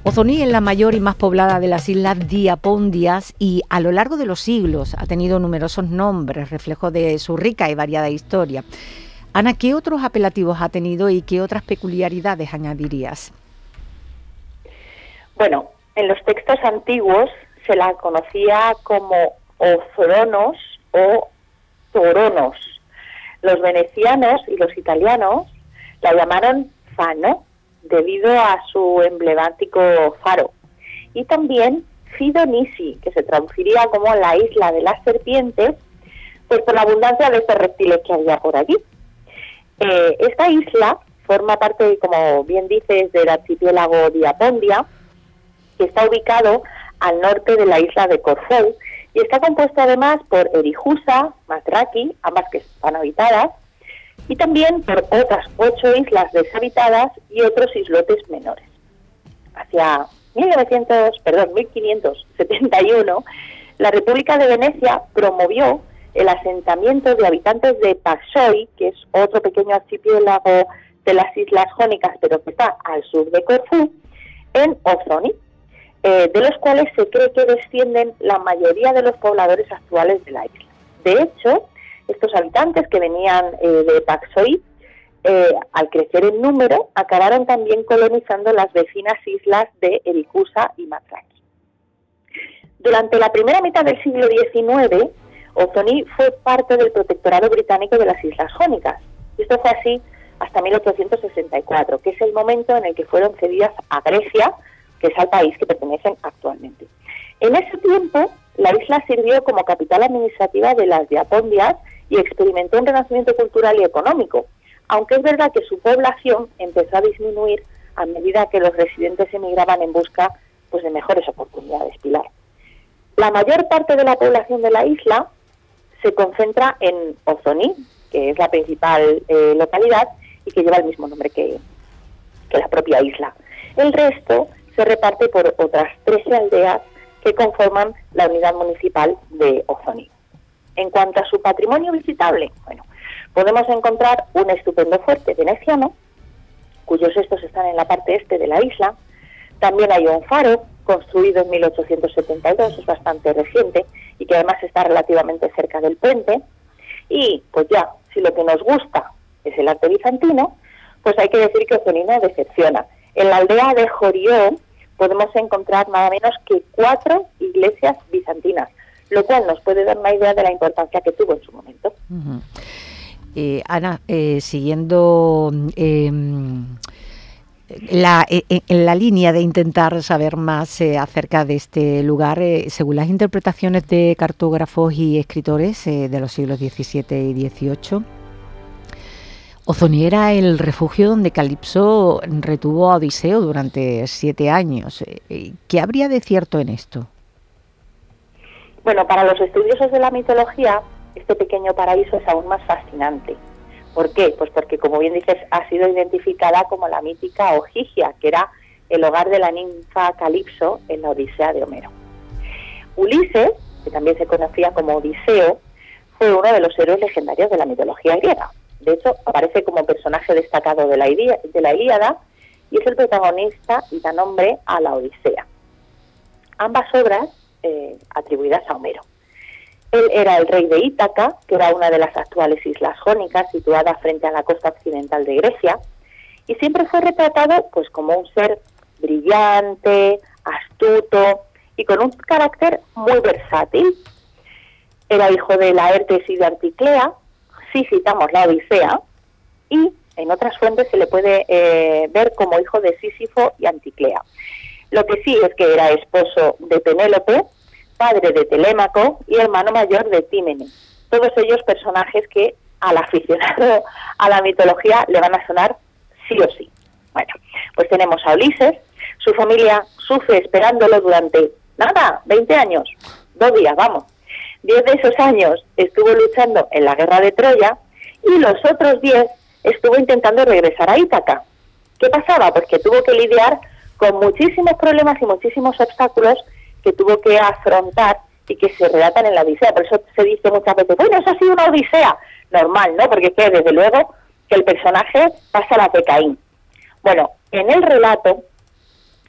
Ozoní es la mayor y más poblada de las islas Diapondias y a lo largo de los siglos ha tenido numerosos nombres, reflejo de su rica y variada historia. Ana, ¿qué otros apelativos ha tenido y qué otras peculiaridades añadirías? Bueno, en los textos antiguos se la conocía como Ozoronos o Toronos. Los venecianos y los italianos la llamaron Fano, debido a su emblemático faro. Y también Fidonisi, que se traduciría como la isla de las serpientes, pues por la abundancia de estos reptiles que había por allí. Esta isla forma parte, como bien dices, del archipiélago Diapondia, que está ubicado al norte de la isla de Corfú, y está compuesto además por Erijusa, Matraki, ambas que están habitadas, y también por otras 8 islas deshabitadas y otros islotes menores. Hacia 1571, la República de Venecia promovió el asentamiento de habitantes de Paxoi, que es otro pequeño archipiélago de las Islas Jónicas, pero que está al sur de Corfú, en Ozoní, de los cuales se cree que descienden la mayoría de los pobladores actuales de la isla. De hecho, estos habitantes que venían de Paxoi, al crecer en número, acabaron también colonizando las vecinas islas de Ericusa y Matraki. Durante la primera mitad del siglo XIX, Ozoní fue parte del protectorado británico de las Islas Jónicas. Esto fue así hasta 1864, que es el momento en el que fueron cedidas a Grecia, que es al país que pertenecen actualmente. En ese tiempo, la isla sirvió como capital administrativa de las Diapondias y experimentó un renacimiento cultural y económico, aunque es verdad que su población empezó a disminuir a medida que los residentes emigraban en busca pues, de mejores oportunidades, Pilar. La mayor parte de la población de la isla se concentra en Ozoní, que es la principal localidad y que lleva el mismo nombre que la propia isla. El resto se reparte por otras 13 aldeas que conforman la unidad municipal de Ozoní. En cuanto a su patrimonio visitable, bueno, podemos encontrar un estupendo fuerte veneciano, cuyos restos están en la parte este de la isla. También hay un faro, construido en 1872, es bastante reciente, y que además está relativamente cerca del puente. Y, pues ya, si lo que nos gusta es el arte bizantino, pues hay que decir que Ozoní no decepciona. En la aldea de Jorió podemos encontrar nada menos que 4 iglesias bizantinas, lo cual nos puede dar una idea de la importancia que tuvo en su momento. Uh-huh. Ana, siguiendo en la línea de intentar saber más acerca de este lugar, según las interpretaciones de cartógrafos y escritores de los siglos XVII y XVIII, Ozoní era el refugio donde Calipso retuvo a Odiseo durante 7 años. ¿Qué habría de cierto en esto? Bueno, para los estudiosos de la mitología, este pequeño paraíso es aún más fascinante. ¿Por qué? Pues porque, como bien dices, ha sido identificada como la mítica Ogygia, que era el hogar de la ninfa Calipso en la Odisea de Homero. Ulises, que también se conocía como Odiseo, fue uno de los héroes legendarios de la mitología griega. De hecho, aparece como personaje destacado de la Ilíada y es el protagonista y da nombre a la Odisea. Ambas obras atribuidas a Homero. Él era el rey de Ítaca, que era una de las actuales islas jónicas, situada frente a la costa occidental de Grecia, y siempre fue retratado pues como un ser brillante, astuto y con un carácter muy versátil. Era hijo de Laertes y de Anticlea, si citamos la Odisea, y en otras fuentes se le puede ver como hijo de Sísifo y Anticlea. Lo que sí es que era esposo de Penélope, padre de Telémaco y hermano mayor de Tímene. Todos ellos personajes que al aficionado a la mitología le van a sonar sí o sí. Bueno, pues tenemos a Ulises, su familia sufre esperándolo durante, 20 años, 2 días, vamos. 10 de esos años estuvo luchando en la guerra de Troya y los otros 10 estuvo intentando regresar a Ítaca. ¿Qué pasaba? Pues que tuvo que lidiar con muchísimos problemas y muchísimos obstáculos que tuvo que afrontar y que se relatan en la Odisea. Por eso se dice muchas veces, bueno, eso ha sido una Odisea. Normal, ¿no? Porque es que desde luego que el personaje pasa las de Caín. Bueno, en el relato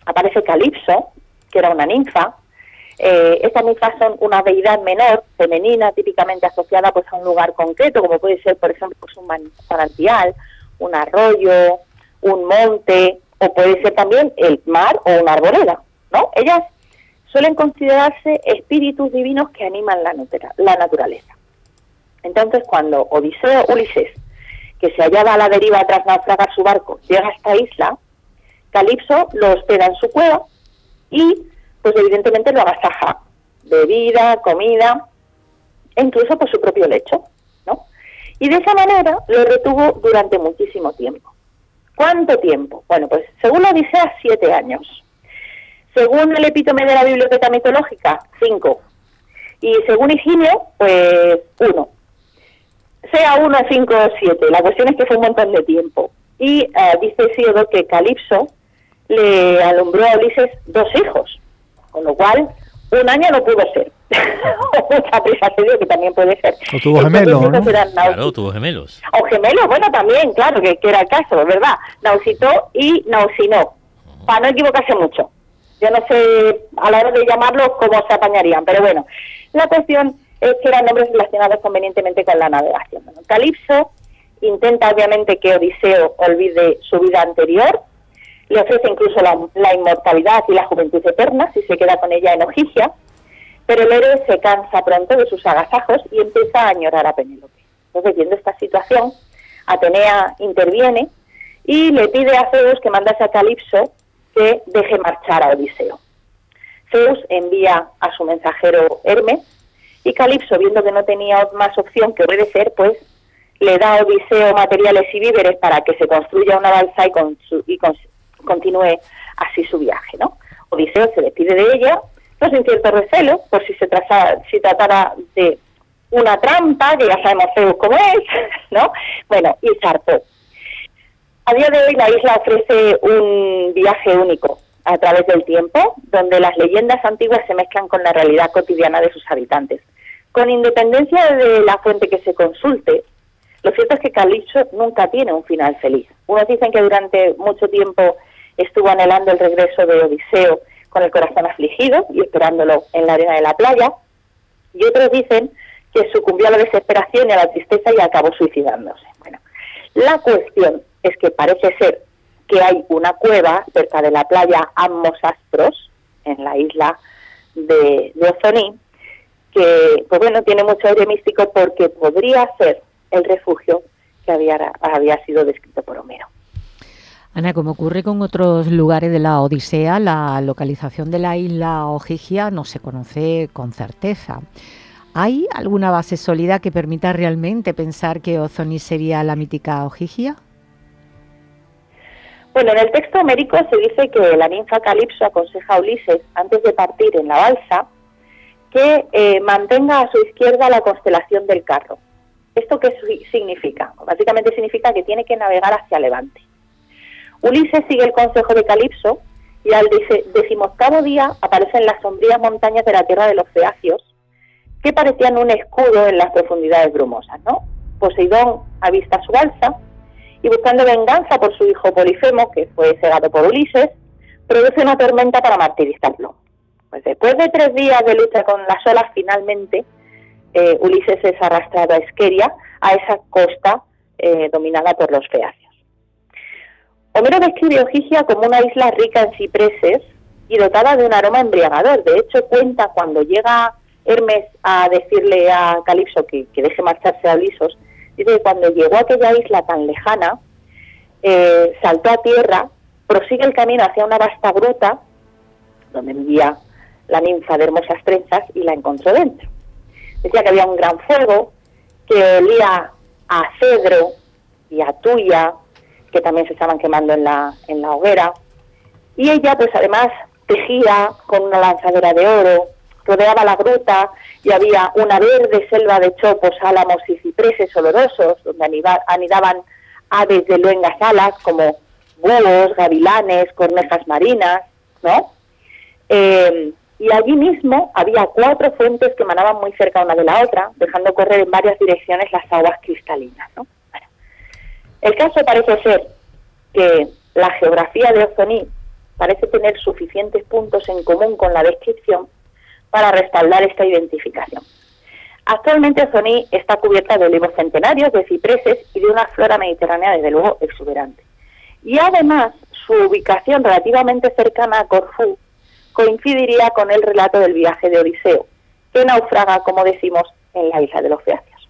aparece Calipso, que era una ninfa. Estas ninfas son una deidad menor, femenina, típicamente asociada pues a un lugar concreto, como puede ser, por ejemplo, pues un manantial, un arroyo, un monte, o puede ser también el mar o una arboleda, ¿no? Ellas suelen considerarse espíritus divinos que animan la naturaleza. Entonces, cuando Ulises, que se hallaba a la deriva tras naufragar su barco, llega a esta isla, Calipso lo hospeda en su cueva y, pues evidentemente lo agasaja, bebida, comida, e incluso por su propio lecho, ¿no? Y de esa manera lo retuvo durante muchísimo tiempo. ¿Cuánto tiempo? Bueno, pues según la Odisea, 7 años. Según el epítome de la biblioteca mitológica, 5. Y según Higinio, pues 1. Sea 1, 5 o 7. La cuestión es que fue un montón de tiempo. Y dice Hesíodo que Calipso le alumbró a Ulises 2 hijos, con lo cual 1 año no pudo ser. Mucha prisa se dio, que también puede ser. O tuvo gemelos, ¿no? Claro, tuvo gemelos. O gemelos, bueno, también, claro, que era el caso, ¿verdad? Nausitó y Nausinó, para no equivocarse mucho. Yo no sé a la hora de llamarlos cómo se apañarían, pero bueno, la cuestión es que eran nombres relacionados convenientemente con la navegación. Bueno, Calipso intenta obviamente que Odiseo olvide su vida anterior, le ofrece incluso la inmortalidad y la juventud eterna si se queda con ella en Ojigia, pero el héroe se cansa pronto de sus agasajos y empieza a añorar a Penélope. Entonces, viendo esta situación, Atenea interviene y le pide a Zeus que mandase a Calipso que deje marchar a Odiseo. Zeus envía a su mensajero Hermes y Calipso, viendo que no tenía más opción que obedecer, pues le da a Odiseo materiales y víveres para que se construya una balsa y continúe así su viaje, ¿no? Odiseo se despide de ella, no sin cierto recelo, por si tratara de una trampa, que ya sabemos Zeus cómo es, ¿no? Bueno, y zarpó. A día de hoy la isla ofrece un viaje único a través del tiempo, donde las leyendas antiguas se mezclan con la realidad cotidiana de sus habitantes. Con independencia de la fuente que se consulte, lo cierto es que Calipso nunca tiene un final feliz. Unos dicen que durante mucho tiempo estuvo anhelando el regreso de Odiseo con el corazón afligido y esperándolo en la arena de la playa, y otros dicen que sucumbió a la desesperación y a la tristeza y acabó suicidándose. Bueno, la cuestión es que parece ser que hay una cueva cerca de la playa Ammosastros, en la isla de Ozoní, que, pues bueno, tiene mucho aire místico porque podría ser el refugio que había sido descrito por Homero. Ana, como ocurre con otros lugares de la Odisea, la localización de la isla Ojigia no se conoce con certeza. ¿Hay alguna base sólida que permita realmente pensar que Ozoní sería la mítica Ojigia? Bueno, en el texto homérico se dice que la ninfa Calipso aconseja a Ulises, antes de partir en la balsa, que mantenga a su izquierda la constelación del Carro. ¿Esto qué significa? Básicamente significa que tiene que navegar hacia Levante. Ulises sigue el consejo de Calipso y al 18º día aparecen las sombrías montañas de la tierra de los Feacios, que parecían un escudo en las profundidades brumosas, ¿no? Poseidón avista su balsa y, buscando venganza por su hijo Polifemo, que fue cegado por Ulises, produce una tormenta para martirizarlo. Pues después de 3 días de lucha con las olas, finalmente Ulises es arrastrado a Esqueria, a esa costa dominada por los Feacios. Homero describe Ojigia como una isla rica en cipreses y dotada de un aroma embriagador. De hecho, cuenta cuando llega Hermes a decirle a Calipso que deje marcharse a Ulises, dice que cuando llegó a aquella isla tan lejana, saltó a tierra, prosigue el camino hacia una vasta gruta, donde vivía la ninfa de hermosas trenzas, y la encontró dentro. Decía que había un gran fuego, que olía a cedro y a tuya, que también se estaban quemando en la hoguera, y ella pues además tejía con una lanzadera de oro, rodeaba la gruta y había una verde selva de chopos, álamos y cipreses olorosos, donde anidaban aves de luengas alas como búhos, gavilanes, cornejas marinas, ¿no? Y allí mismo había 4 fuentes que emanaban muy cerca una de la otra, dejando correr en varias direcciones las aguas cristalinas, ¿no? El caso parece ser que la geografía de Ozoní parece tener suficientes puntos en común con la descripción para respaldar esta identificación. Actualmente Ozony está cubierta de olivos centenarios, de cipreses y de una flora mediterránea, desde luego, exuberante. Y además, su ubicación relativamente cercana a Corfú coincidiría con el relato del viaje de Odiseo, que naufraga, como decimos, en la isla de los Beacios.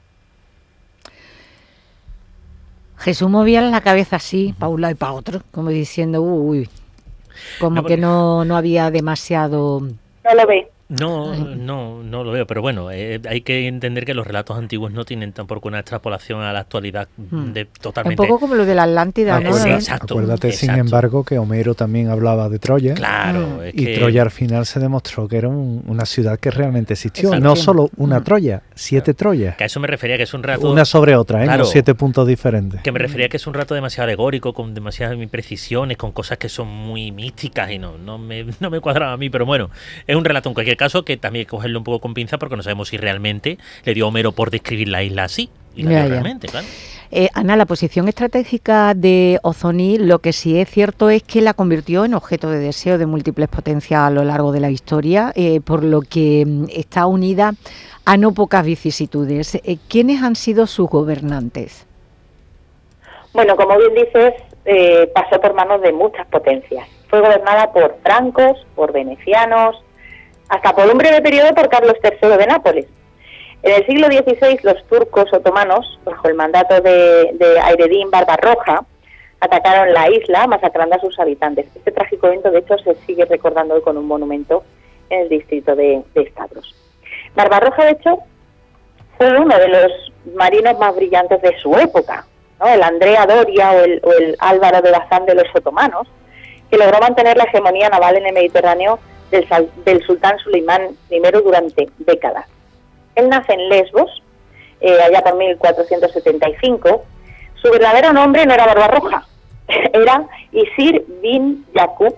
Jesús movía la cabeza así, para un lado y para otro, como diciendo, uy, como que no había demasiado... No lo ve. No lo veo, pero bueno, hay que entender que los relatos antiguos no tienen tampoco una extrapolación a la actualidad totalmente... Un poco como lo de la Atlántida, ¿no? Exacto. Acuérdate, sin embargo, que Homero también hablaba de Troya. Claro. Y Troya al final se demostró que era una ciudad que realmente existió. Exacto. No solo una Troya, 7 Troyas. Que a eso me refería, que es un relato... Una sobre otra, Claro. No 7 puntos diferentes. Que me refería que es un relato demasiado alegórico, con demasiadas imprecisiones, con cosas que son muy místicas y no me cuadraba a mí, pero bueno, es un relato en cualquier caso que también hay que cogerlo un poco con pinza porque no sabemos si realmente le dio Homero por describir la isla así. Y la dio realmente, claro. Ana, la posición estratégica de Ozony, lo que sí es cierto es que la convirtió en objeto de deseo de múltiples potencias a lo largo de la historia, por lo que está unida a no pocas vicisitudes. ¿Quiénes han sido sus gobernantes? Bueno, como bien dices, pasó por manos de muchas potencias. Fue gobernada por francos, por venecianos, hasta por un breve periodo por Carlos III de Nápoles. En el siglo XVI, los turcos otomanos, bajo el mandato de Hayreddin Barbarroja, atacaron la isla, masacrando a sus habitantes. Este trágico evento, de hecho, se sigue recordando hoy con un monumento en el distrito de Stavros. Barbarroja, de hecho, fue uno de los marinos más brillantes de su época, ¿no? El Andrea Doria o el Álvaro de Bazán de los otomanos, que logró mantener la hegemonía naval en el Mediterráneo del sultán Suleimán I durante décadas. Él nace en Lesbos, allá por 1475. Su verdadero nombre no era Barbarroja, era Isir bin Yaqub,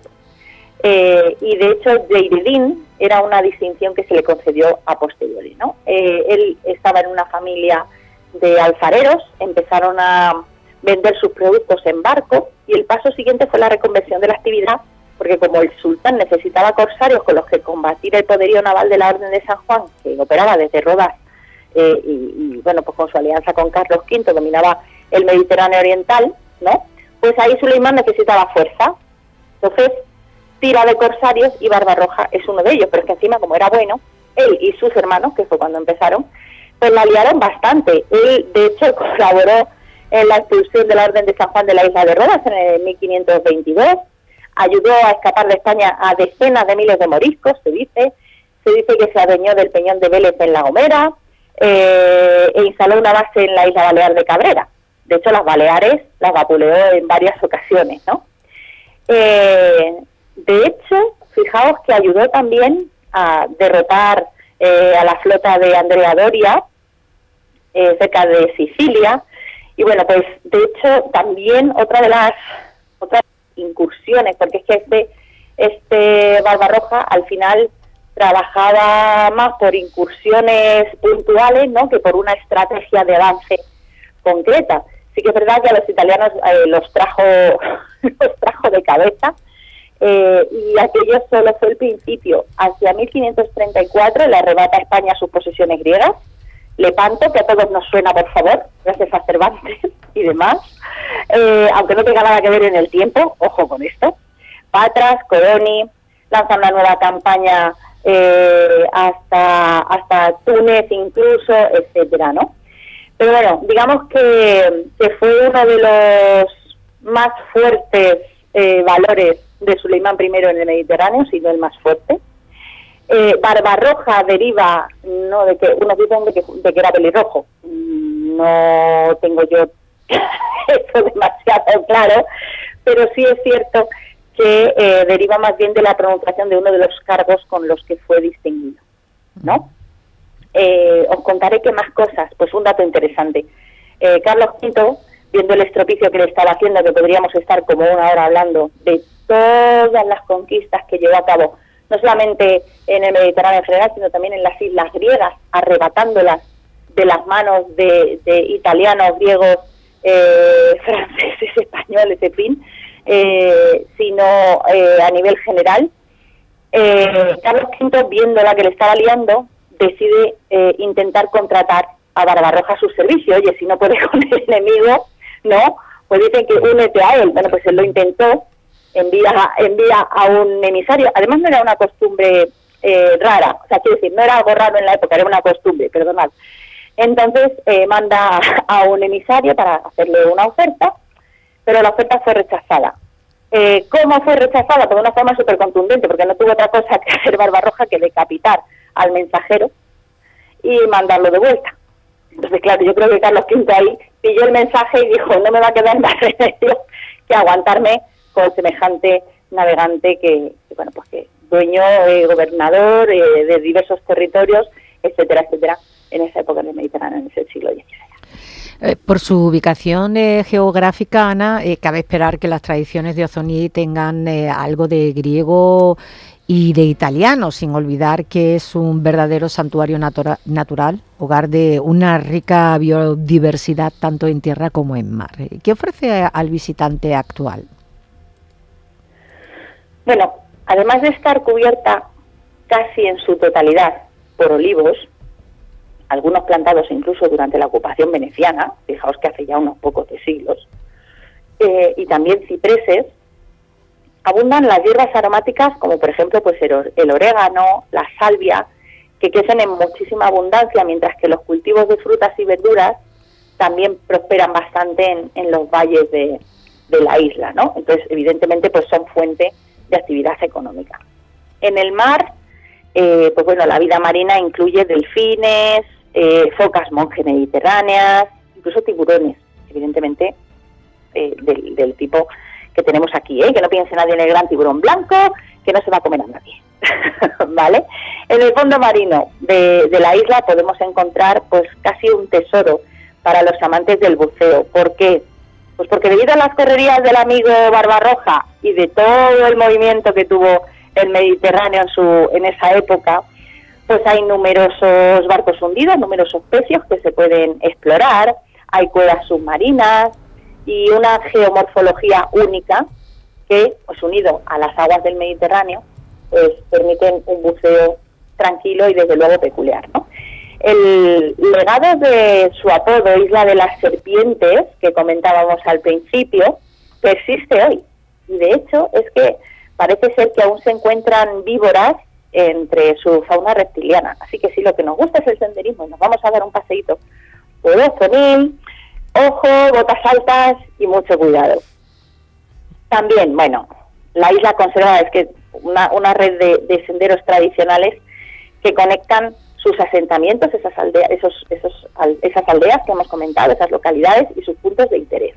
y de hecho Hayreddin era una distinción que se le concedió a posteriori, ¿no? Él estaba en una familia de alfareros, empezaron a vender sus productos en barco y el paso siguiente fue la reconversión de la actividad, porque como el sultán necesitaba corsarios con los que combatir el poderío naval de la Orden de San Juan, que operaba desde Rodas, y bueno, pues con su alianza con Carlos V dominaba el Mediterráneo oriental, ¿no? Pues ahí Suleimán necesitaba fuerza. Entonces tira de corsarios y Barbarroja es uno de ellos, pero es que encima, como era bueno, él y sus hermanos, que fue cuando empezaron, pues la liaron bastante. Él, de hecho, colaboró en la expulsión de la Orden de San Juan de la isla de Rodas en el 1522, ayudó a escapar de España a decenas de miles de moriscos, se dice que se adueñó del peñón de Vélez en La Gomera, e instaló una base en la isla balear de Cabrera. De hecho, las Baleares las vapuleó en varias ocasiones, ¿no? De hecho, fijaos que ayudó también a derrotar a la flota de Andrea Doria cerca de Sicilia. Y bueno, pues de hecho también otras incursiones, porque es que este Barbarroja al final trabajaba más por incursiones puntuales, ¿no?, que por una estrategia de avance concreta. Sí que es verdad que a los italianos los trajo de cabeza, y aquello solo fue el principio. Hacia 1534 le arrebata a España sus posesiones griegas, Lepanto, que a todos nos suena, por favor, gracias a Cervantes y demás, aunque no tenga nada que ver en el tiempo, ojo con esto. Patras, Coroni, lanzan una nueva campaña hasta Túnez incluso, etcétera, ¿no? Pero bueno, digamos que fue uno de los más fuertes valores de Suleimán I en el Mediterráneo, si no el más fuerte. Barbarroja deriva, no, de que unos dicen de que era pelirrojo. No tengo yo eso demasiado claro, pero sí es cierto que deriva más bien de la pronunciación de uno de los cargos con los que fue distinguido, ¿no? Os contaré qué más cosas. Pues un dato interesante. Carlos V, viendo el estropicio que le estaba haciendo, que podríamos estar como una hora hablando de todas las conquistas que llevó a cabo, no solamente en el Mediterráneo en general, sino también en las islas griegas, arrebatándolas de las manos de italianos, griegos, franceses, españoles, en fin, sino a nivel general. Carlos V, viendo la que le estaba liando, decide intentar contratar a Barbarroja a su servicio. Oye, si no puede con el enemigo, ¿no? Pues dicen que únete a él. Bueno, pues él lo intentó, envía a un emisario. Además no era una costumbre rara, o sea, quiero decir, no era algo raro en la época, era una costumbre, perdonad. Entonces manda a un emisario para hacerle una oferta, pero la oferta fue rechazada. ¿Cómo fue rechazada? Pues de una forma súper contundente, porque no tuvo otra cosa que hacer Barbarroja que decapitar al mensajero y mandarlo de vuelta. Entonces, claro, yo creo que Carlos V ahí pilló el mensaje y dijo, no me va a quedar más remedio que aguantarme con semejante navegante que bueno, pues que dueño, gobernador de diversos territorios, etcétera, etcétera, en esa época del Mediterráneo, en ese siglo XVI. Por su ubicación geográfica, Ana, cabe esperar que las tradiciones de Ozoni tengan algo de griego y de italiano, sin olvidar que es un verdadero santuario natural, hogar de una rica biodiversidad tanto en tierra como en mar. ¿Qué ofrece al visitante actual? Bueno, además de estar cubierta casi en su totalidad por olivos, algunos plantados incluso durante la ocupación veneciana, fijaos que hace ya unos pocos de siglos, y también cipreses, abundan las hierbas aromáticas como por ejemplo pues el orégano, la salvia, que crecen en muchísima abundancia, mientras que los cultivos de frutas y verduras también prosperan bastante en los valles de la isla, ¿no? Entonces, evidentemente, pues son fuente de actividad económica. En el mar, pues bueno, la vida marina incluye delfines, focas monje mediterráneas, incluso tiburones, evidentemente, del tipo que tenemos aquí, que no piense nadie en el gran tiburón blanco, que no se va a comer a nadie, ¿vale? En el fondo marino de la isla podemos encontrar pues casi un tesoro para los amantes del buceo. ¿Por qué? Pues porque debido a las correrías del amigo Barbarroja y de todo el movimiento que tuvo el Mediterráneo en esa época, pues hay numerosos barcos hundidos, numerosos pecios que se pueden explorar, hay cuevas submarinas y una geomorfología única que, pues unido a las aguas del Mediterráneo, pues permiten un buceo tranquilo y desde luego peculiar, ¿no? El legado de su apodo, Isla de las Serpientes, que comentábamos al principio, persiste hoy. Y de hecho es que parece ser que aún se encuentran víboras entre su fauna reptiliana. Así que si lo que nos gusta es el senderismo y nos vamos a dar un paseíto por Ozoni, ojo, botas altas y mucho cuidado. También, bueno, la isla conserva una red de senderos tradicionales que conectan sus asentamientos, esas aldeas que hemos comentado, esas localidades y sus puntos de interés.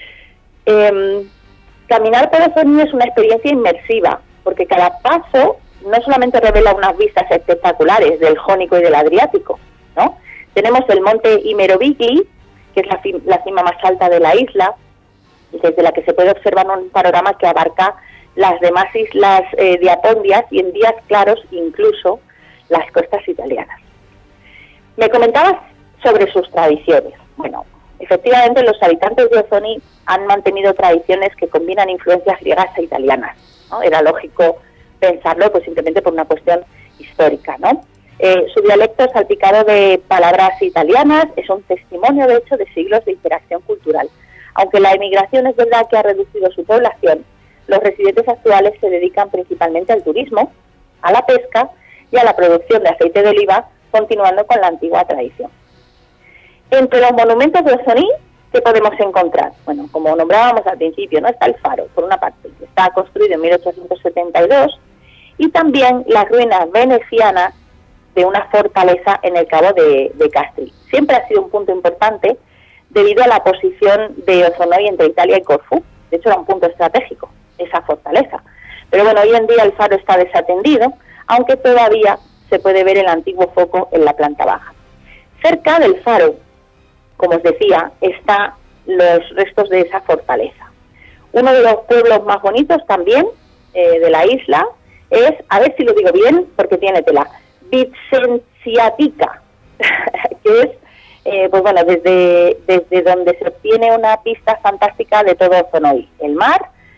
Caminar por Ozoni es una experiencia inmersiva, porque cada paso no solamente revela unas vistas espectaculares del Jónico y del Adriático, ¿no? Tenemos el monte Imerobigli, que es la cima más alta de la isla, desde la que se puede observar un panorama que abarca las demás islas diapondias y en días claros incluso las costas italianas. Me comentabas sobre sus tradiciones. Bueno, efectivamente los habitantes de Ozoni han mantenido tradiciones que combinan influencias griegas e italianas, ¿no? Era lógico pensarlo pues simplemente por una cuestión histórica, ¿no? Su dialecto salpicado de palabras italianas es un testimonio, de hecho, de siglos de interacción cultural. Aunque la emigración es verdad que ha reducido su población, los residentes actuales se dedican principalmente al turismo, a la pesca y a la producción de aceite de oliva, continuando con la antigua tradición. Entre los monumentos de Ozoni, ¿qué podemos encontrar? Bueno, como nombrábamos al principio, ¿no? Está el faro, por una parte, que está construido en 1872, y también las ruinas venecianas de una fortaleza en el Cabo de Castri. Siempre ha sido un punto importante debido a la posición de Ozoni entre Italia y Corfú. De hecho, era un punto estratégico, esa fortaleza. Pero bueno, hoy en día el faro está desatendido, aunque todavía se puede ver el antiguo foco en la planta baja. Cerca del faro, como os decía, están los restos de esa fortaleza. Uno de los pueblos más bonitos también de la isla es, a ver si lo digo bien, porque tiene tela, Vicenziatica, que es, pues bueno, desde donde se obtiene una pista fantástica de todo Ozoni, el mar,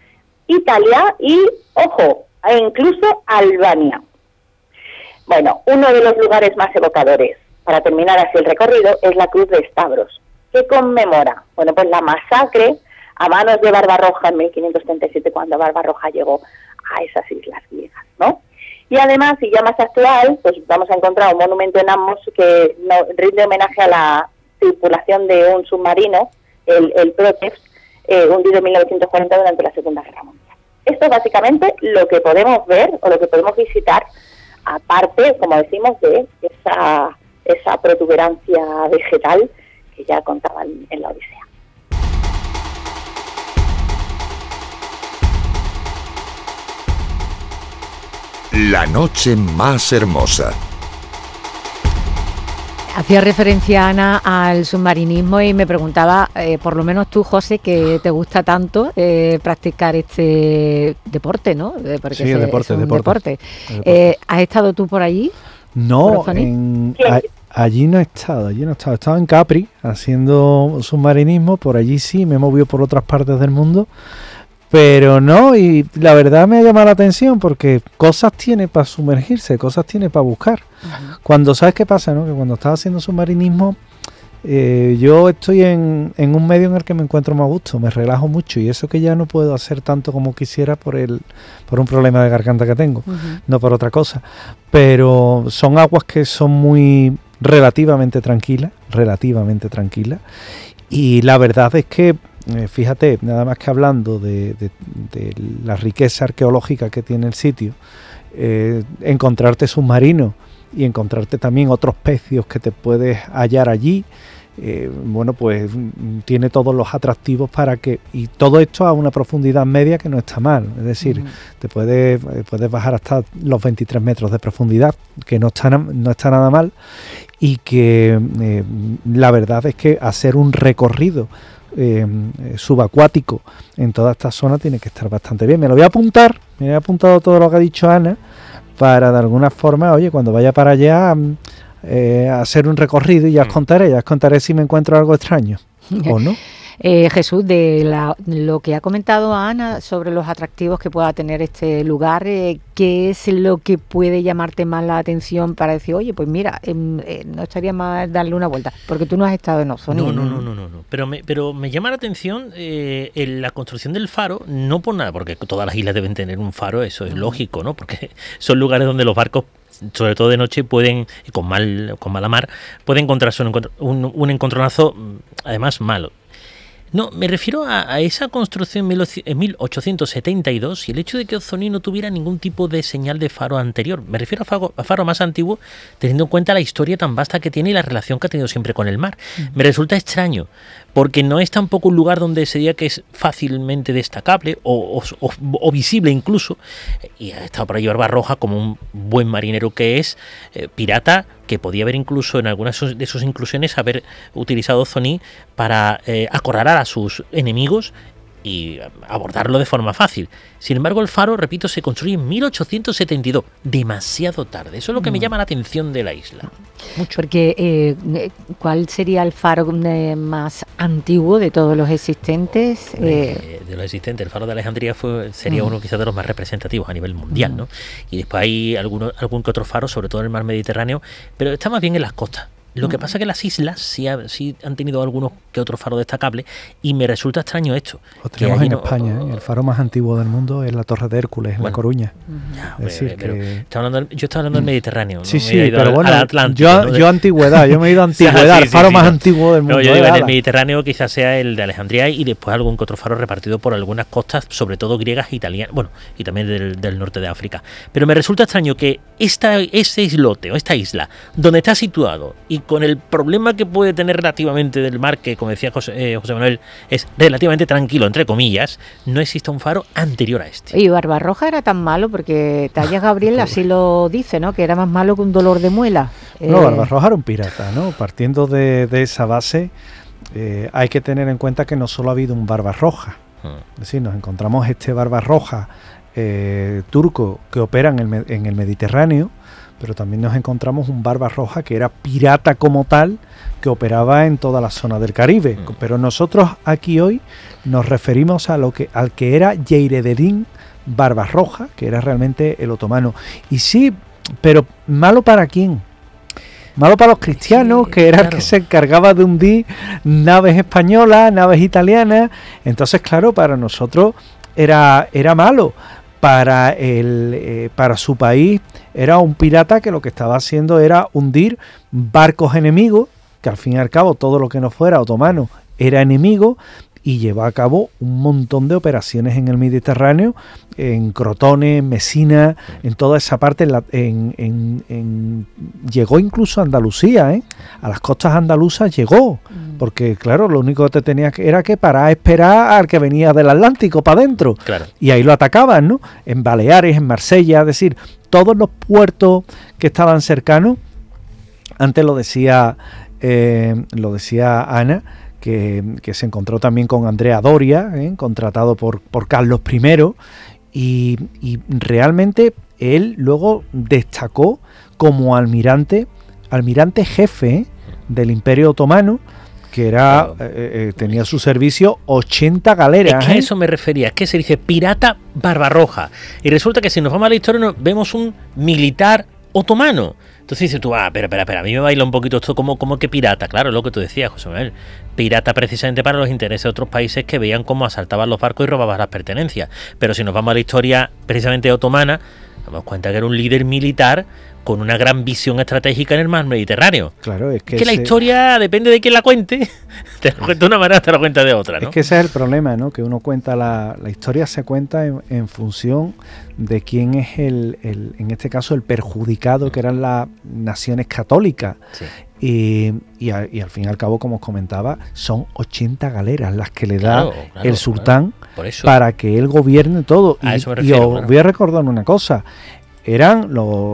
Italia y, ojo, e incluso Albania. Bueno, uno de los lugares más evocadores, para terminar así el recorrido, es la Cruz de Stavros, que conmemora, bueno, pues la masacre a manos de Barbarroja en 1537, cuando Barbarroja llegó a esas islas griegas, ¿no? Y además, y ya más actual, pues vamos a encontrar un monumento en Amos que rinde homenaje a la tripulación de un submarino, el Proteus, hundido en 1940 durante la Segunda Guerra Mundial. Esto es básicamente lo que podemos ver o lo que podemos visitar, aparte, como decimos, de esa protuberancia vegetal que ya contaban en la Odisea. La noche más hermosa. Hacía referencia, Ana, al submarinismo y me preguntaba, por lo menos tú, José, que te gusta tanto practicar este deporte, ¿no? Porque sí, deporte. ¿Has estado tú por allí? No, allí no he estado. He estado en Capri haciendo submarinismo, por allí sí, me he movido por otras partes del mundo. Pero no, y la verdad me ha llamado la atención porque cosas tiene para sumergirse, cosas tiene para buscar. Uh-huh. Cuando, ¿sabes qué pasa? ¿No? Que cuando estás haciendo submarinismo, yo estoy en un medio en el que me encuentro más a gusto, me relajo mucho y eso que ya no puedo hacer tanto como quisiera por un problema de garganta que tengo, uh-huh. No por otra cosa. Pero son aguas que son muy relativamente tranquilas y la verdad es que fíjate, nada más que hablando de la riqueza arqueológica que tiene el sitio, encontrarte submarinos y encontrarte también otros pecios que te puedes hallar allí, bueno, pues tiene todos los atractivos para que, y todo esto a una profundidad media que no está mal, es decir, te puedes bajar hasta los 23 metros de profundidad, que no está nada mal, y que la verdad es que hacer un recorrido subacuático en toda esta zona tiene que estar bastante bien. Me lo voy a apuntar, me he apuntado todo lo que ha dicho Ana para de alguna forma, oye, cuando vaya para allá hacer un recorrido y ya os contaré si me encuentro algo extraño o no. Jesús, de lo que ha comentado Ana sobre los atractivos que pueda tener este lugar, ¿qué es lo que puede llamarte más la atención para decir, oye, pues mira, no estaría mal darle una vuelta? Porque tú no has estado en Ozoní. No. Pero me llama la atención en la construcción del faro, no por nada, porque todas las islas deben tener un faro, eso es lógico, ¿no? Porque son lugares donde los barcos, sobre todo de noche, pueden, con mala mar, pueden encontrarse un encontronazo, además malo. No, me refiero a esa construcción en 1872 y el hecho de que Ozoní no tuviera ningún tipo de señal de faro anterior. Me refiero a faro más antiguo, teniendo en cuenta la historia tan vasta que tiene y la relación que ha tenido siempre con el mar. Me resulta extraño, porque no es tampoco un lugar donde se diga que es fácilmente destacable o visible incluso, y ha estado por ahí Barbarroja como un buen marinero que es, pirata, que podía haber incluso en algunas de sus inclusiones haber utilizado Ozoní para acorralar a sus enemigos y abordarlo de forma fácil. Sin embargo, el faro, repito, se construye en 1872, demasiado tarde. Eso es lo que me llama la atención de la isla. Mucho. Porque, ¿cuál sería el faro más antiguo de todos los existentes? De los existentes, el faro de Alejandría sería uno quizás de los más representativos a nivel mundial, ¿no? Y después hay algún que otro faro, sobre todo en el mar Mediterráneo, pero está más bien en las costas. Lo que pasa es que las islas sí han tenido algunos que otros faros destacables y me resulta extraño esto. Lo tenemos en España, el faro más antiguo del mundo es la Torre de Hércules, en La Coruña. Es decir, yo estaba hablando del Mediterráneo. Sí, pero bueno, yo antigüedad, yo me he ido a antigüedad, el faro más antiguo del mundo. Yo digo, en el Mediterráneo quizás sea el de Alejandría y después algún que otro faro repartido por algunas costas, sobre todo griegas e italianas, bueno, y también del norte de África. Pero me resulta extraño que ese islote o esta isla, donde está situado y con el problema que puede tener relativamente del mar, que como decía José Manuel, es relativamente tranquilo, entre comillas, no existe un faro anterior a este. Y Barbarroja era tan malo, porque Tallas Gabriel así lo dice, ¿no? Que era más malo que un dolor de muela. No, Barbarroja era un pirata, ¿no? Partiendo de esa base, hay que tener en cuenta que no solo ha habido un Barbarroja. Es decir, nos encontramos este Barbarroja turco que opera en el Mediterráneo, pero también nos encontramos un Barbarroja que era pirata como tal, que operaba en toda la zona del Caribe. Pero nosotros aquí hoy nos referimos al que era Yeirededin Barbarroja, que era realmente el otomano. Y sí, pero ¿malo para quién? Malo para los cristianos, que era el que se encargaba de hundir naves españolas, naves italianas. Entonces, claro, para nosotros era malo. Para su país era un pirata que lo que estaba haciendo era hundir barcos enemigos, que al fin y al cabo todo lo que no fuera otomano era enemigo, y llevó a cabo un montón de operaciones en el Mediterráneo, en Crotone, en Mesina, en toda esa parte, llegó incluso a Andalucía, a las costas andaluzas llegó, porque claro, lo único que te tenía era que parar a esperar al que venía del Atlántico para adentro, claro. Y ahí lo atacaban, ¿no? En Baleares, en Marsella, es decir, todos los puertos que estaban cercanos. Antes lo decía Ana, que se encontró también con Andrea Doria, contratado por Carlos I, y realmente él luego destacó como almirante jefe del Imperio Otomano, que era tenía a su servicio 80 galeras. Es que a eso me refería, es que se dice pirata Barbarroja, y resulta que si nos vamos a la historia vemos un militar otomano. Entonces dices tú, pero a mí me baila un poquito esto como que pirata. Claro, es lo que tú decías, José Manuel. Pirata precisamente para los intereses de otros países que veían cómo asaltaban los barcos y robaban las pertenencias. Pero si nos vamos a la historia precisamente otomana, nos damos cuenta que era un líder militar con una gran visión estratégica en el mar Mediterráneo. Claro, es que la historia depende de quién la cuente. Te la cuenta de una manera, te la cuenta de otra, ¿no? Es que ese es el problema, ¿no? Que uno cuenta la historia, se cuenta en función de quién es en este caso el perjudicado, que eran las naciones católicas. Sí. Y al fin y al cabo, como os comentaba, son 80 galeras las que le da el sultán para que él gobierne todo. Y os voy a recordar una cosa. Eran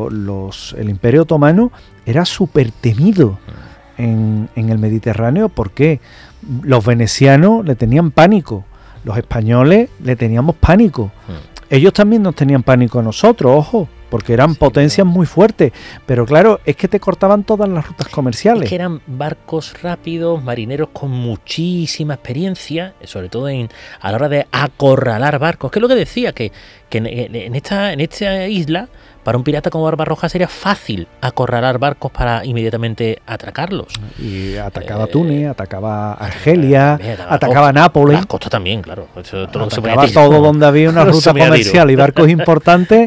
el Imperio Otomano era súper temido en el Mediterráneo, porque los venecianos le tenían pánico, los españoles le teníamos pánico. Ellos también nos tenían pánico a nosotros, ojo, porque eran potencias muy fuertes, pero claro, es que te cortaban todas las rutas comerciales. Es que eran barcos rápidos, marineros con muchísima experiencia, sobre todo a la hora de acorralar barcos, que es lo que decía, que en esta isla, para un pirata como Barbarroja sería fácil acorralar barcos para inmediatamente atracarlos. Y atacaba Túnez, atacaba Argelia, atacaba Nápoles. Las costas también, claro. Eso, atacaba todo donde había una ruta comercial y barcos importantes,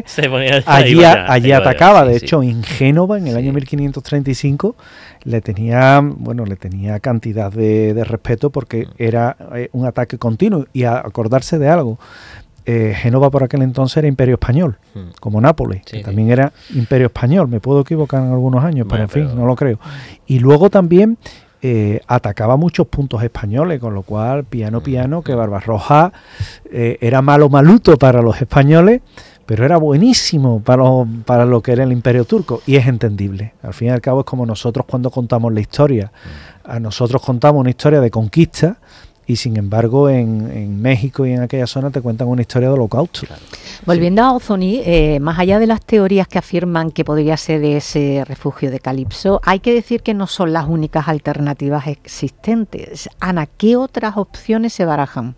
allí atacaba. De hecho, en Génova, en el año 1535, le tenía cantidad de respeto, porque era un ataque continuo. Y a acordarse de algo, Génova por aquel entonces era Imperio Español, como Nápoles, que también era Imperio Español. Me puedo equivocar en algunos años, pero en fin, no lo creo. Y luego también atacaba muchos puntos españoles, con lo cual, piano, que Barbarroja era maluto para los españoles, pero era buenísimo para lo que era el Imperio Turco, y es entendible. Al fin y al cabo es como nosotros cuando contamos la historia. A nosotros contamos una historia de conquista, y sin embargo en México y en aquella zona te cuentan una historia de holocausto. Claro. Volviendo a Ozoni, más allá de las teorías que afirman que podría ser de ese refugio de Calipso, hay que decir que no son las únicas alternativas existentes. Ana, ¿qué otras opciones se barajan?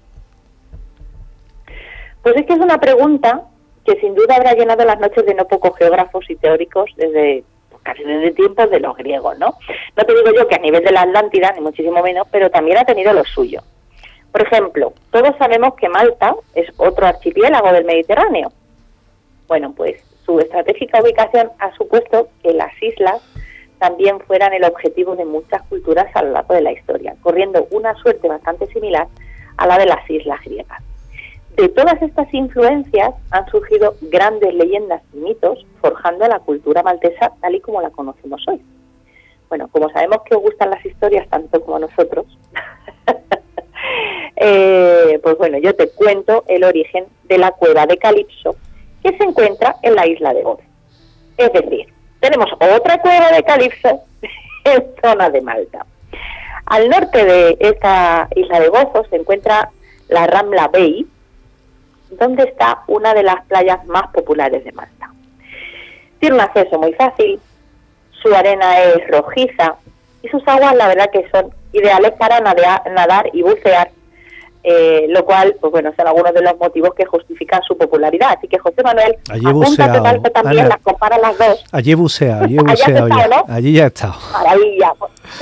Pues es que es una pregunta que sin duda habrá llenado las noches de no pocos geógrafos y teóricos casi desde tiempos de los griegos, ¿no? No te digo yo que a nivel de la Atlántida, ni muchísimo menos, pero también ha tenido lo suyo. Por ejemplo, todos sabemos que Malta es otro archipiélago del Mediterráneo. Bueno, pues su estratégica ubicación ha supuesto que las islas también fueran el objetivo de muchas culturas a lo largo de la historia, corriendo una suerte bastante similar a la de las islas griegas. De todas estas influencias han surgido grandes leyendas y mitos, forjando la cultura maltesa tal y como la conocemos hoy. Bueno, como sabemos que os gustan las historias tanto como a nosotros, pues bueno, yo te cuento el origen de la cueva de Calipso, que se encuentra en la isla de Gozo. Es decir, tenemos otra cueva de Calipso en zona de Malta. Al norte de esta isla de Gozo se encuentra la Ramla Bay, donde está una de las playas más populares de Malta. tiene un acceso muy fácil, su arena es rojiza y sus aguas la verdad que son ideales para nadar y bucear, lo cual, pues bueno, son algunos de los motivos que justifican su popularidad. Así que José Manuel, apúntate tal que también Ana, las compara las dos. Allí he buceado ya. ¿No? Allí ya he estado. Maravilla.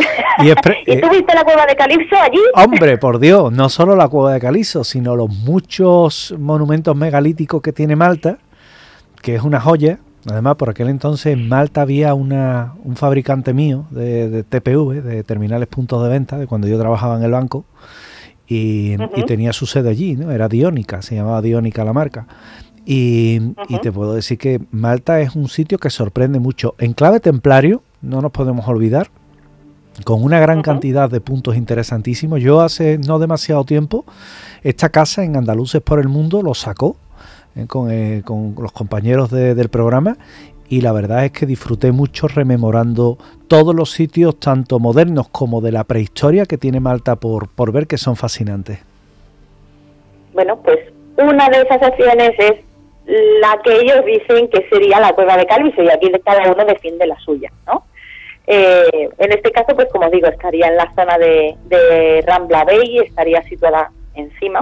¿Y tú viste la cueva de Calipso allí? Hombre, por Dios, no solo la cueva de Calipso, sino los muchos monumentos megalíticos que tiene Malta, que es una joya. Además, por aquel entonces en Malta había un fabricante mío de TPV, de terminales puntos de venta, de cuando yo trabajaba en el banco, y tenía su sede allí, ¿no? Era Diónica, se llamaba Diónica la marca. Y te puedo decir que Malta es un sitio que sorprende mucho. En clave templario, no nos podemos olvidar, con una gran cantidad de puntos interesantísimos. Yo hace no demasiado tiempo, esta casa en Andaluces por el Mundo lo sacó con los compañeros del programa, y la verdad es que disfruté mucho rememorando todos los sitios, tanto modernos como de la prehistoria, que tiene Malta por ver, que son fascinantes. Bueno, pues una de esas opciones es la que ellos dicen que sería la cueva de Calipso, y aquí cada uno defiende la suya, ¿no? En este caso, pues como digo, estaría en la zona de Rambla Bay, estaría situada encima,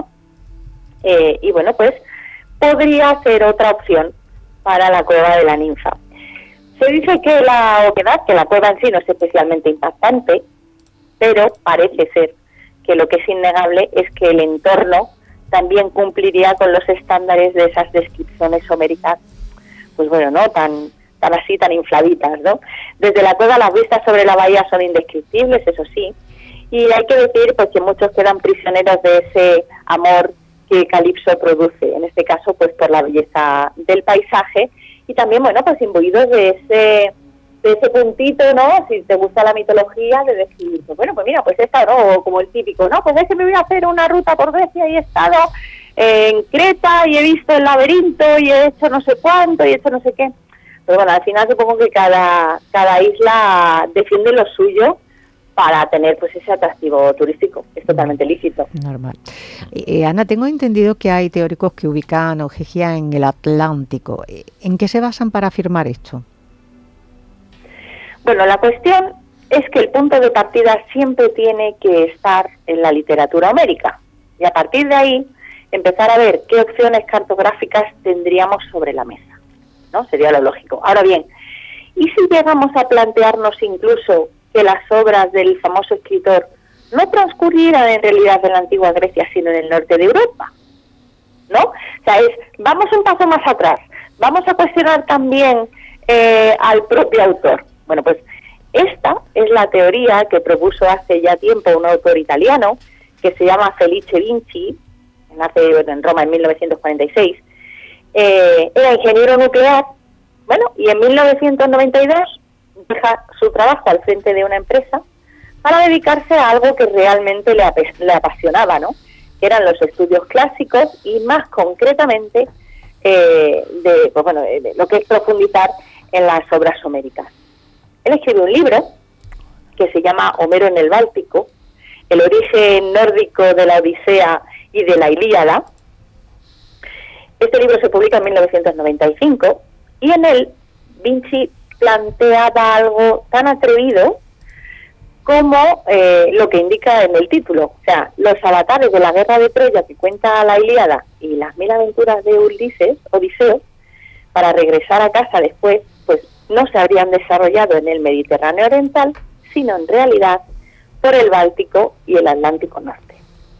y bueno, pues podría ser otra opción para la cueva de la Ninfa. Se dice que la cueva en sí no es especialmente impactante, pero parece ser que lo que es innegable es que el entorno también cumpliría con los estándares de esas descripciones homéricas, pues bueno, no tan infladitas, ¿no? Desde la cueva las vistas sobre la bahía son indescriptibles, eso sí, y hay que decir pues que muchos quedan prisioneros de ese amor que Calipso produce, en este caso pues por la belleza del paisaje, y también, bueno, pues imbuidos de ese puntito, ¿no? Si te gusta la mitología, de decir, pues bueno, pues mira, pues he estado, ¿no? Como el típico, ¿no? Pues es que me voy a hacer una ruta por Grecia y he estado en Creta y he visto el laberinto y he hecho no sé cuánto y he hecho no sé qué. Pero bueno, al final supongo que cada isla defiende lo suyo para tener pues ese atractivo turístico. Es totalmente lícito. Normal. Ana, tengo entendido que hay teóricos que ubican Ogygia en el Atlántico. ¿En qué se basan para afirmar esto? Bueno, la cuestión es que el punto de partida siempre tiene que estar en la literatura homérica, y a partir de ahí empezar a ver qué opciones cartográficas tendríamos sobre la mesa, ¿no? Sería lo lógico. Ahora bien, ¿y si llegamos a plantearnos incluso que las obras del famoso escritor no transcurrieran en realidad en la antigua Grecia, sino en el norte de Europa? ¿No? O sea, vamos un paso más atrás, vamos a cuestionar también al propio autor. Bueno, pues esta es la teoría que propuso hace ya tiempo un autor italiano que se llama Felice Vinci, nace en Roma en 1946, era ingeniero nuclear, bueno, y en 1992 deja su trabajo al frente de una empresa para dedicarse a algo que realmente le apasionaba, ¿no? Que eran los estudios clásicos y más concretamente de lo que es profundizar en las obras homéricas. Él escribe un libro que se llama Homero en el Báltico, el origen nórdico de la Odisea y de la Ilíada. Este libro se publica en 1995 y en él Vinci planteaba algo tan atrevido como lo que indica en el título. O sea, los avatares de la guerra de Troya que cuenta la Ilíada y las 1000 aventuras de Odiseo, para regresar a casa después, pues no se habrían desarrollado en el Mediterráneo oriental, sino en realidad por el Báltico y el Atlántico Norte.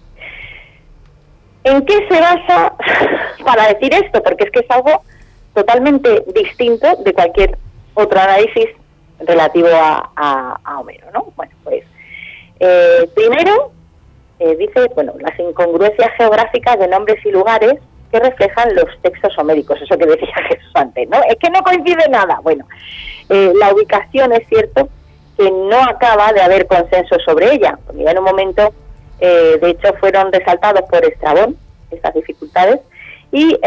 ¿En qué se basa para decir esto? Porque es que es algo totalmente distinto de cualquier otro análisis relativo a Homero, ¿no? Bueno, pues primero dice, bueno, las incongruencias geográficas de nombres y lugares que reflejan los textos homéricos, eso que decía Jesús antes, ¿no? Es que no coincide nada. Bueno, la ubicación es cierto que no acaba de haber consenso sobre ella, porque en un momento, de hecho, fueron resaltados por Estrabón estas dificultades y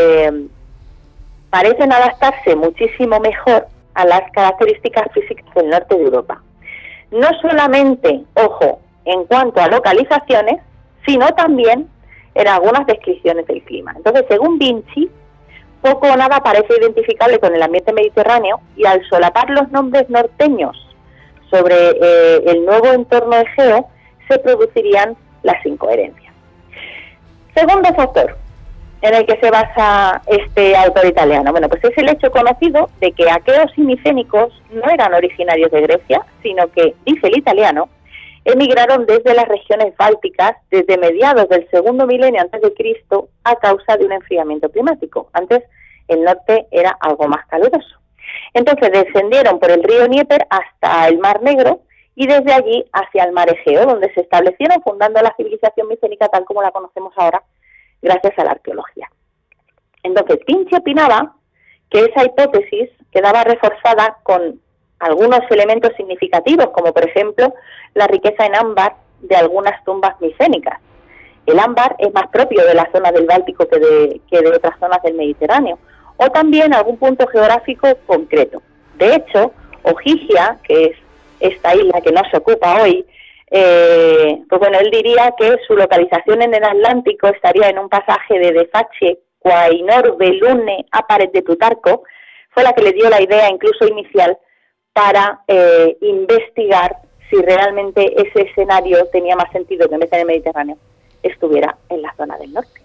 parecen adaptarse muchísimo mejor a las características físicas del norte de Europa. No solamente, ojo, en cuanto a localizaciones, sino también en algunas descripciones del clima. Entonces, según Vinci, poco o nada parece identificable con el ambiente mediterráneo, y al solapar los nombres norteños sobre el nuevo entorno egeo, se producirían las incoherencias. Segundo factor en el que se basa este autor italiano, bueno, pues es el hecho conocido de que aqueos y micénicos no eran originarios de Grecia, sino que, dice el italiano, emigraron desde las regiones bálticas desde mediados del segundo milenio antes de Cristo a causa de un enfriamiento climático. Antes el norte era algo más caluroso. Entonces descendieron por el río Dnieper hasta el Mar Negro y desde allí hacia el Mar Egeo, donde se establecieron fundando la civilización micénica tal como la conocemos ahora gracias a la arqueología. Entonces Vinci opinaba que esa hipótesis quedaba reforzada con algunos elementos significativos, como por ejemplo la riqueza en ámbar de algunas tumbas micénicas. El ámbar es más propio de la zona del Báltico que de otras zonas del Mediterráneo, o también algún punto geográfico concreto. De hecho, Ogygia, que es esta isla que no se ocupa hoy, pues bueno, él diría que su localización en el Atlántico estaría en un pasaje de Defache, Quainorbe, Lune, Aparet de Plutarco, fue la que le dio la idea incluso inicial para investigar si realmente ese escenario tenía más sentido que en vez de en el Mediterráneo estuviera en la zona del norte.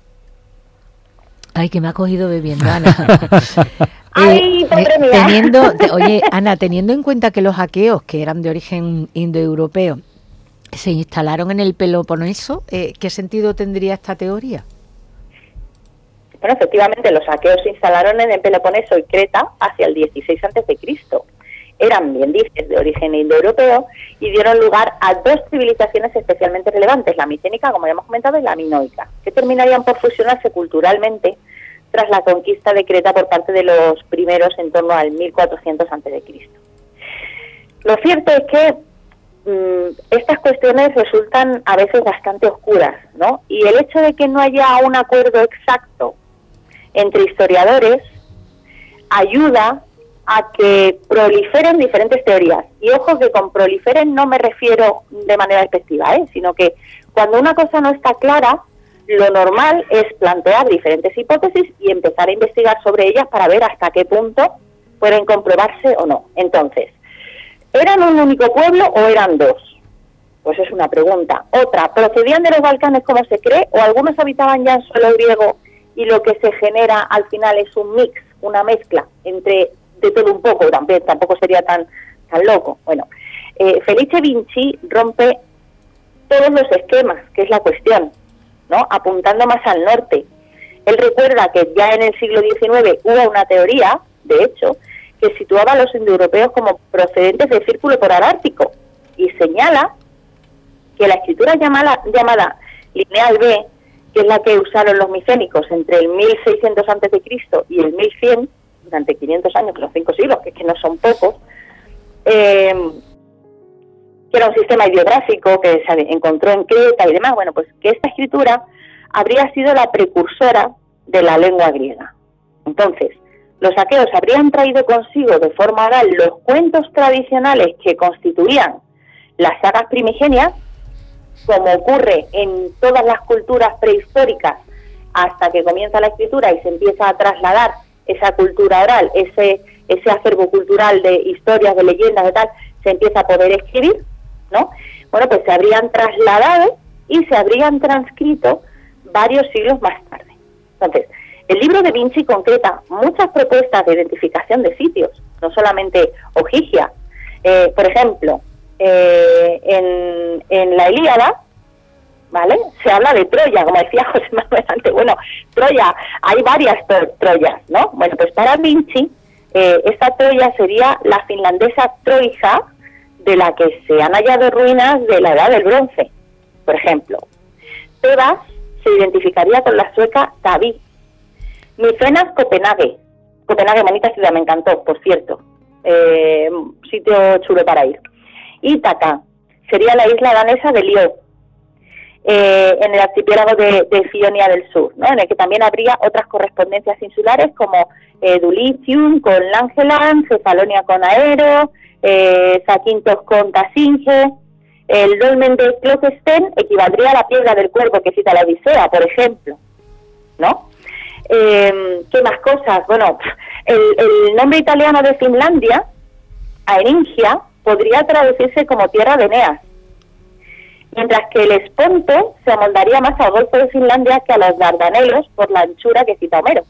Ay, que me ha cogido bebiendo, Ana. ¡Ay, pobre mía! Oye, Ana, teniendo en cuenta que los aqueos, que eran de origen indoeuropeo, se instalaron en el Peloponeso, ¿qué sentido tendría esta teoría? Bueno, efectivamente, los aqueos se instalaron en el Peloponeso y Creta hacia el 16 a.C. Eran, bien dices, de origen indoeuropeo y dieron lugar a dos civilizaciones especialmente relevantes, la micénica, como ya hemos comentado, y la minoica, que terminarían por fusionarse culturalmente tras la conquista de Creta por parte de los primeros en torno al 1400 a.C. Lo cierto es que estas cuestiones resultan a veces bastante oscuras, ¿no? Y el hecho de que no haya un acuerdo exacto entre historiadores ayuda a que proliferen diferentes teorías. Y ojo que con proliferen no me refiero de manera despectiva, sino que cuando una cosa no está clara, lo normal es plantear diferentes hipótesis y empezar a investigar sobre ellas para ver hasta qué punto pueden comprobarse o no. Entonces, ¿eran un único pueblo o eran dos? Pues es una pregunta. Otra, ¿procedían de los Balcanes como se cree o algunos habitaban ya en suelo griego y lo que se genera al final es un mix, una mezcla entre de todo un poco? Tampoco sería tan loco. Bueno, Felice Vinci rompe todos los esquemas, que es la cuestión, ¿no? Apuntando más al norte. Él recuerda que ya en el siglo XIX hubo una teoría, de hecho, que situaba a los indoeuropeos como procedentes del círculo polar ártico y señala que la escritura llamada lineal B, que es la que usaron los micénicos entre el 1600 a.C. y el 1100, durante 500 años, los 5 siglos, que es que no son pocos, que era un sistema ideográfico que se encontró en Creta y demás, bueno, pues que esta escritura habría sido la precursora de la lengua griega. Entonces, los aqueos habrían traído consigo de forma oral los cuentos tradicionales que constituían las sagas primigenias, como ocurre en todas las culturas prehistóricas, hasta que comienza la escritura y se empieza a trasladar esa cultura oral, ese acervo cultural de historias, de leyendas, de tal, se empieza a poder escribir, ¿no? Bueno, pues se habrían trasladado y se habrían transcrito varios siglos más tarde. Entonces, el libro de Vinci concreta muchas propuestas de identificación de sitios, no solamente Ogygia. Por ejemplo, en la Ilíada, ¿vale?, se habla de Troya, como decía José Manuel antes. Bueno, Troya, hay varias Troyas, ¿no? Bueno, pues para Vinci, esta Troya sería la finlandesa Troija, de la que se han hallado ruinas de la Edad del Bronce. Por ejemplo, Tebas se identificaría con la sueca Taví. Micenas, Copenhague, bonita ciudad, me encantó, por cierto, sitio chulo para ir. Ítaca sería la isla danesa de Lió, en el archipiélago de Fionia del Sur, ¿no?, en el que también habría otras correspondencias insulares como Dulichium con Langeland, Cefalonia con Aero, Zakynthos con Tasinge. El dolmen de Clocesten equivaldría a la piedra del cuervo que cita la Odisea, por ejemplo, ¿no? ¿Qué más cosas? Bueno, el nombre italiano de Finlandia, Aeringia, podría traducirse como tierra de Eneas, mientras que el Esponto se amoldaría más al Golfo de Finlandia que a los Dardanelos por la anchura que cita Homero.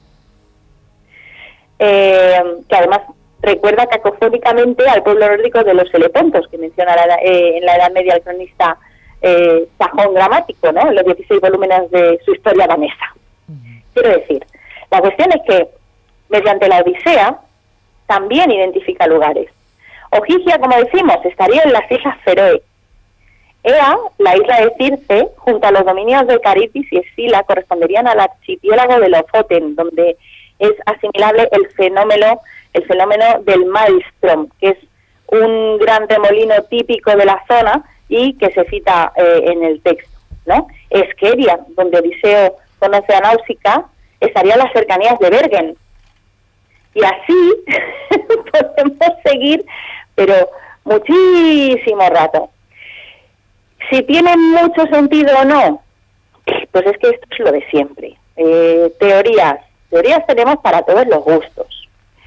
Que además recuerda cacofónicamente al pueblo nórdico de los Helepontos, que menciona en la Edad Media el cronista sajón gramático, ¿no? En los 16 volúmenes de su historia danesa. Quiero decir, la cuestión es que mediante la Odisea también identifica lugares. Ogygia, como decimos, estaría en las Islas Feroe. Ea, la isla de Circe, junto a los dominios de Carithis y Escila, corresponderían al archipiélago de Lofoten, donde es asimilable el fenómeno del maelstrom, que es un gran remolino típico de la zona y que se cita en el texto, ¿no? Esqueria, donde Odiseo conoce a Náusica, estaría en las cercanías de Bergen. Y así podemos seguir, pero muchísimo rato. Si tiene mucho sentido o no, pues es que esto es lo de siempre. Teorías tenemos para todos los gustos.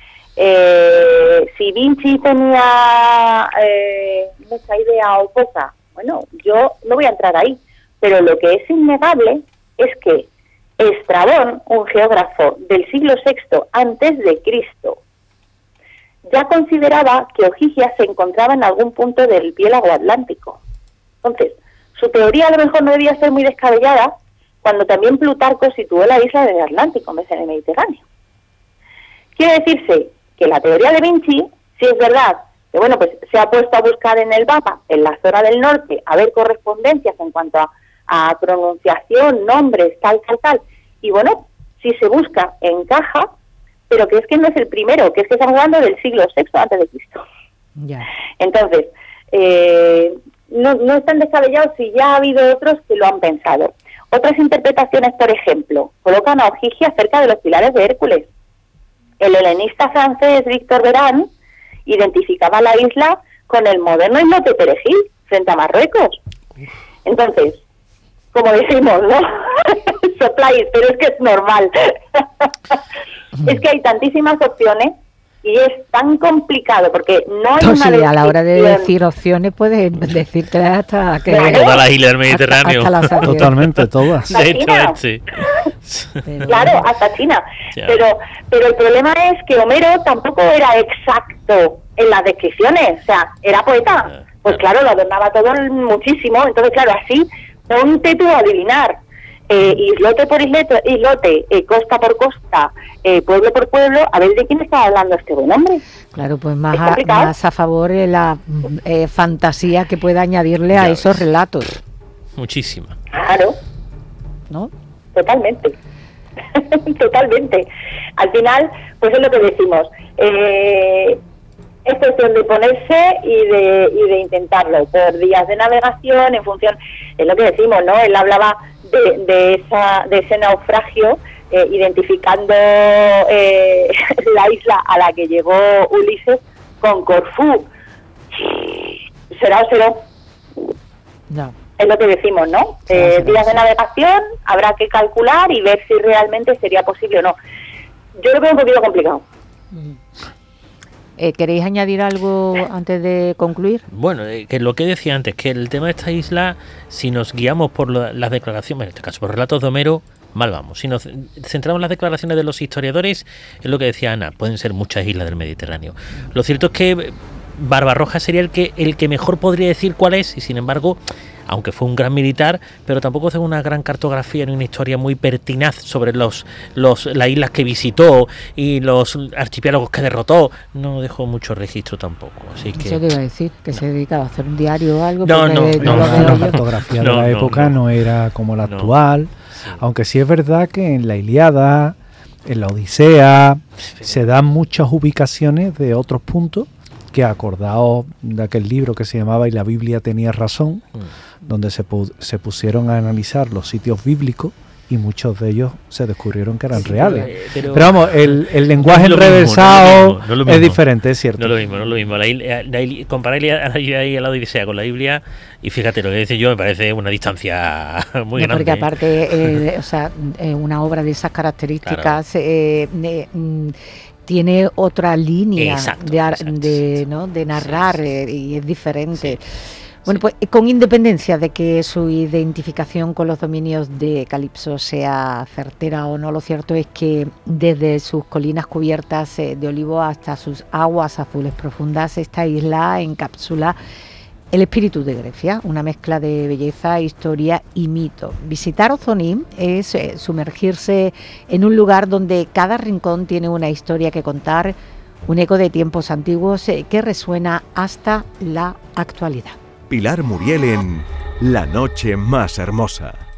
Si Vinci tenía mucha idea o poca, bueno, yo no voy a entrar ahí, pero lo que es innegable es que Estrabón, un geógrafo del siglo VI antes de Cristo, ya consideraba que Ogygia se encontraba en algún punto del archipiélago atlántico. Entonces, su teoría a lo mejor no debía ser muy descabellada cuando también Plutarco situó la isla del Atlántico en vez de en el Mediterráneo. Quiere decirse que la teoría de Vinci, si es verdad, que bueno, pues se ha puesto a buscar en el mapa, en la zona del norte, a ver correspondencias en cuanto a pronunciación, nombres, tal, y bueno, si se busca, encaja, pero que es que no es el primero, que es que estamos hablando del siglo VI antes de Cristo. Yeah. Entonces, no están descabellados si ya ha habido otros que lo han pensado. Otras interpretaciones, por ejemplo, colocan a Ogygia cerca de los pilares de Hércules. El helenista francés Victor Verán identificaba la isla con el moderno islote de Perejil, frente a Marruecos. Entonces, como decimos, ¿no? Sopláis, pero es que es normal. Es que hay tantísimas opciones y es tan complicado porque no hay una a la hora de decir opciones puedes decirte hasta que todas las islas del Mediterráneo. Hasta totalmente todas. De hecho, sí. Claro, hasta China. Ya. Pero el problema es que Homero tampoco era exacto en las descripciones, o sea, era poeta. Pues claro, lo adornaba todo muchísimo, entonces claro, así ponte tú a adivinar. Islote por islote, costa por costa, pueblo por pueblo, a ver de quién está hablando este buen hombre. Claro, pues más a favor de la fantasía que pueda añadirle a esos relatos. Muchísima. Claro. ¿No? Totalmente. Totalmente. Al final, pues es lo que decimos. Es cuestión de ponerse y de intentarlo por días de navegación en función, es lo que decimos, ¿no? Él hablaba de ese naufragio, identificando la isla a la que llegó Ulises con Corfú. ¿Será o será? No. Es lo que decimos, ¿no? Días de navegación, habrá que calcular y ver si realmente sería posible o no. Yo lo veo un poquito complicado. ¿Queréis añadir algo antes de concluir? Bueno, que lo que decía antes, que el tema de esta isla, si nos guiamos por las declaraciones, en este caso por relatos de Homero, mal vamos. Si nos centramos en las declaraciones de los historiadores, es lo que decía Ana, pueden ser muchas islas del Mediterráneo. Lo cierto es que Barbarroja sería el que mejor podría decir cuál es, y sin embargo, aunque fue un gran militar, pero tampoco hace una gran cartografía ni una historia muy pertinaz sobre las islas que visitó y los archipiélagos que derrotó. No dejó mucho registro tampoco. Así que... Eso te iba a decir, que se dedicaba a hacer un diario o algo. No, la cartografía de la época no era como la actual, sí. Aunque sí es verdad que en la Ilíada, en la Odisea, se dan muchas ubicaciones de otros puntos que, acordaos de aquel libro que se llamaba Y la Biblia tenía razón, donde se pusieron a analizar los sitios bíblicos y muchos de ellos se descubrieron que eran reales. Pero vamos, el lenguaje enrevesado es diferente, es cierto. No lo mismo. Comparar ahí a la Odisea con la Biblia, y fíjate, lo que dice yo me parece una distancia muy grande. Porque aparte, una obra de esas características tiene otra línea de narrar, y es diferente. Sí. Bueno, pues con independencia de que su identificación con los dominios de Calipso sea certera o no, lo cierto es que desde sus colinas cubiertas de olivo hasta sus aguas azules profundas, esta isla encapsula el espíritu de Grecia, una mezcla de belleza, historia y mito. Visitar Ozoní es sumergirse en un lugar donde cada rincón tiene una historia que contar, un eco de tiempos antiguos que resuena hasta la actualidad. Pilar Muriel en La Noche Más Hermosa.